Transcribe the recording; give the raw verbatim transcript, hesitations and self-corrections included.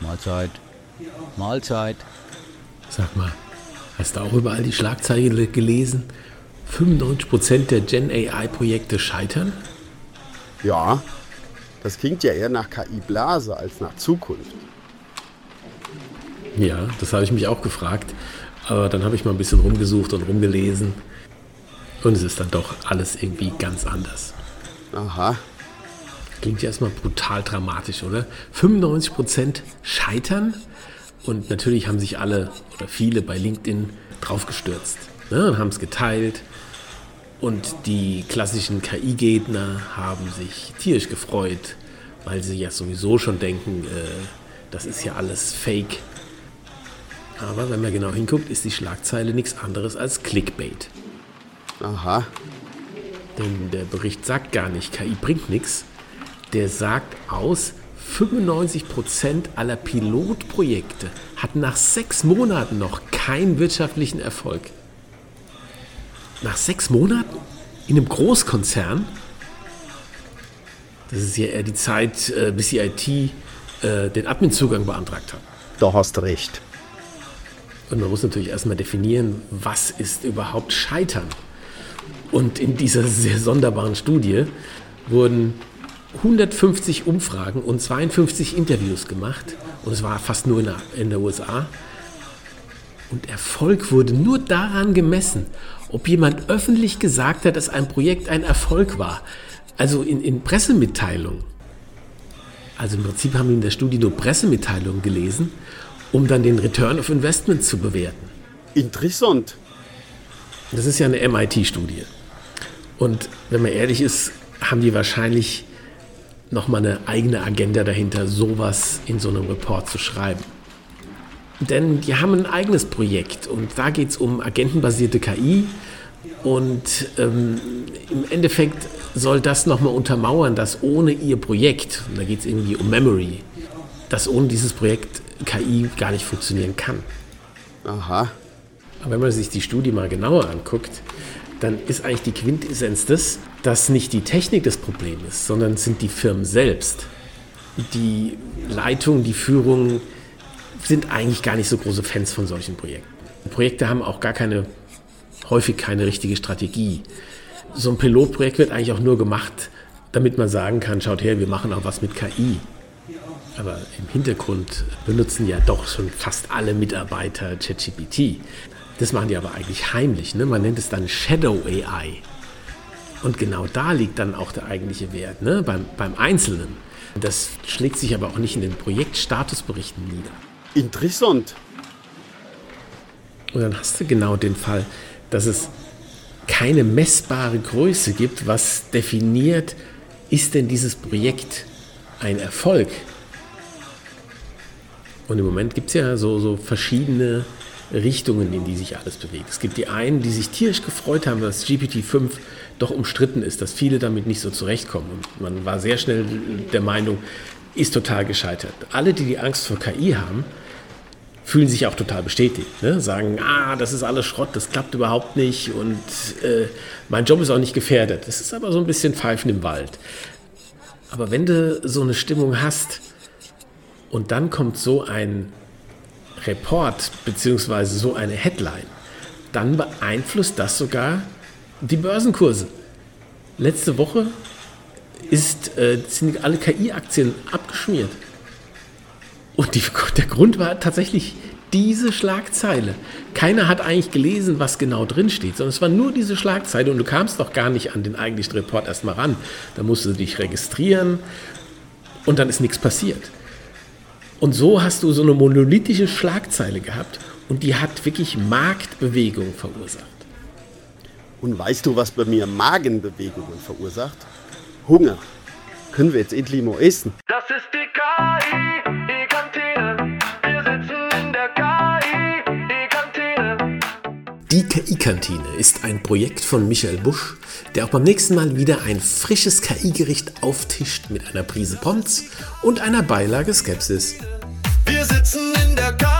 Mahlzeit. Mahlzeit. Sag mal, hast du auch überall die Schlagzeile gelesen? fünfundneunzig Prozent der Gen A I-Projekte scheitern? Ja, das klingt ja eher nach K I-Blase als nach Zukunft. Ja, das habe ich mich auch gefragt. Aber dann habe ich mal ein bisschen rumgesucht und rumgelesen. Und es ist dann doch alles irgendwie ganz anders. Aha. Klingt ja erstmal brutal dramatisch, oder? fünfundneunzig Prozent scheitern und natürlich haben sich alle oder viele bei LinkedIn draufgestürzt, ne, und haben es geteilt. Und die klassischen K I-Gegner haben sich tierisch gefreut, weil sie ja sowieso schon denken, äh, das ist ja alles Fake. Aber wenn man genau hinguckt, ist die Schlagzeile nichts anderes als Clickbait. Aha. Denn der Bericht sagt gar nicht, K I bringt nichts. Der sagt aus, fünfundneunzig Prozent aller Pilotprojekte hatten nach sechs Monaten noch keinen wirtschaftlichen Erfolg. Nach sechs Monaten? In einem Großkonzern? Das ist ja eher die Zeit, bis die I T äh, den Admin-Zugang beantragt hat. Da hast du recht. Und man muss natürlich erstmal definieren, was ist überhaupt Scheitern? Und in dieser sehr sonderbaren Studie wurden hundertfünfzig Umfragen und zweiundfünfzig Interviews gemacht. Und es war fast nur in der, in der U S A. Und Erfolg wurde nur daran gemessen, ob jemand öffentlich gesagt hat, dass ein Projekt ein Erfolg war. Also in, in Pressemitteilungen. Also im Prinzip haben wir in der Studie nur Pressemitteilungen gelesen, um dann den Return of Investment zu bewerten. Interessant. Das ist ja eine M I T-Studie. Und wenn man ehrlich ist, haben die wahrscheinlich nochmal eine eigene Agenda dahinter, sowas in so einem Report zu schreiben. Denn die haben ein eigenes Projekt und da geht es um agentenbasierte K I und ähm, im Endeffekt soll das nochmal untermauern, dass ohne ihr Projekt, und da geht es irgendwie um Memory, dass ohne dieses Projekt K I gar nicht funktionieren kann. Aha. Aber wenn man sich die Studie mal genauer anguckt, dann ist eigentlich die Quintessenz das, dass nicht die Technik das Problem ist, sondern es sind die Firmen selbst. Die Leitung, die Führung sind eigentlich gar nicht so große Fans von solchen Projekten. Projekte haben auch gar keine, häufig keine richtige Strategie. So ein Pilotprojekt wird eigentlich auch nur gemacht, damit man sagen kann, schaut her, wir machen auch was mit K I. Aber im Hintergrund benutzen ja doch schon fast alle Mitarbeiter ChatGPT. Das machen die aber eigentlich heimlich, ne? Man nennt es dann Shadow A I. Und genau da liegt dann auch der eigentliche Wert, ne? beim, beim Einzelnen. Das schlägt sich aber auch nicht in den Projektstatusberichten nieder. Interessant. Und dann hast du genau den Fall, dass es keine messbare Größe gibt, was definiert, ist denn dieses Projekt ein Erfolg? Und im Moment gibt es ja so, so verschiedene Richtungen, in die sich alles bewegt. Es gibt die einen, die sich tierisch gefreut haben, dass G P T fünf doch umstritten ist, dass viele damit nicht so zurechtkommen. Und man war sehr schnell der Meinung, ist total gescheitert. Alle, die die Angst vor K I haben, fühlen sich auch total bestätigt. Ne? Sagen, ah, das ist alles Schrott, das klappt überhaupt nicht und äh, mein Job ist auch nicht gefährdet. Das ist aber so ein bisschen Pfeifen im Wald. Aber wenn du so eine Stimmung hast und dann kommt so ein Report beziehungsweise so eine Headline, dann beeinflusst das sogar die Börsenkurse. Letzte Woche ist, äh, sind alle K I-Aktien abgeschmiert. Und die, der Grund war tatsächlich diese Schlagzeile. Keiner hat eigentlich gelesen, was genau drin steht, sondern es war nur diese Schlagzeile und du kamst doch gar nicht an den eigentlichen Report erstmal ran. Da musst du dich registrieren und dann ist nichts passiert. Und so hast du so eine monolithische Schlagzeile gehabt und die hat wirklich Marktbewegung verursacht. Und weißt du, was bei mir Magenbewegungen verursacht? Hunger. Können wir jetzt endlich mal essen? Das ist die K I, die Kantine. Wir sitzen in der K I, die Kantine. Die K I-Kantine ist ein Projekt von Michael Busch, der auch beim nächsten Mal wieder ein frisches K I-Gericht auftischt mit einer Prise Pommes und einer Beilage Skepsis. Wir sitzen in der K